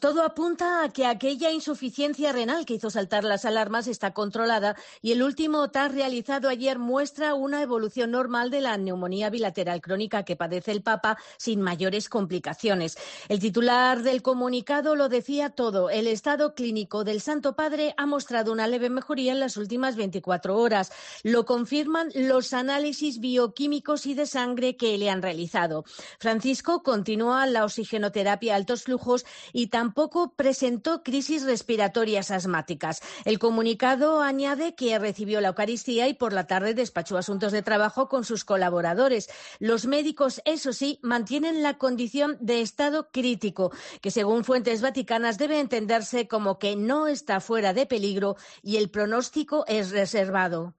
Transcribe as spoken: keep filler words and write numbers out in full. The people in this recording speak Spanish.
Todo apunta a que aquella insuficiencia renal que hizo saltar las alarmas está controlada y el último T A C realizado ayer muestra una evolución normal de la neumonía bilateral crónica que padece el Papa sin mayores complicaciones. El titular del comunicado lo decía todo. El estado clínico del Santo Padre ha mostrado una leve mejoría en las últimas veinticuatro horas. Lo confirman los análisis bioquímicos y de sangre que le han realizado. Francisco continúa la oxigenoterapia a altos flujos y tampoco Tampoco presentó crisis respiratorias asmáticas. El comunicado añade que recibió la Eucaristía y por la tarde despachó asuntos de trabajo con sus colaboradores. Los médicos, eso sí, mantienen la condición de estado crítico, que según fuentes vaticanas debe entenderse como que no está fuera de peligro y el pronóstico es reservado.